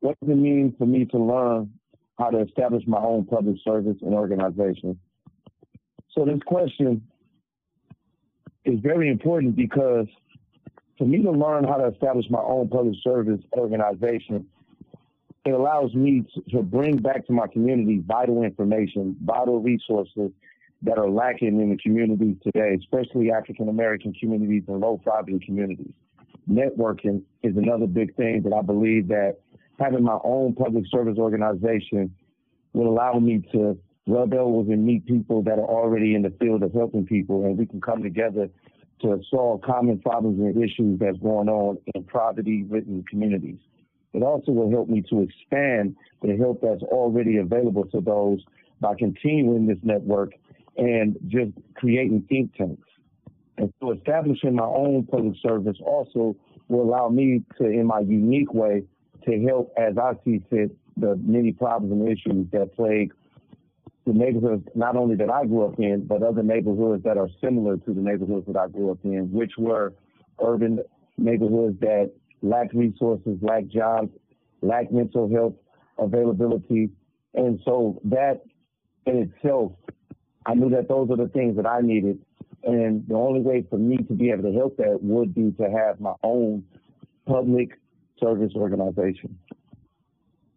What does it mean for me to learn how to establish my own public service and organization? So this question is very important because for me to learn how to establish my own public service organization, it allows me to bring back to my community vital information, vital resources that are lacking in the communities today, especially African American communities and low poverty communities. Networking is another big thing that I believe that having my own public service organization will allow me to rub elbows and meet people that are already in the field of helping people, and we can come together to solve common problems and issues that's going on in poverty-ridden communities. It also will help me to expand the help that's already available to those by continuing this network and just creating think tanks. And so establishing my own public service also will allow me to, in my unique way, to help as I see fit the many problems and issues that plague the neighborhoods, not only that I grew up in, but other neighborhoods that are similar to the neighborhoods that I grew up in, which were urban neighborhoods that lacked resources, lacked jobs, lacked mental health availability. And so that in itself, I knew that those are the things that I needed. And the only way for me to be able to help that would be to have my own public service organization.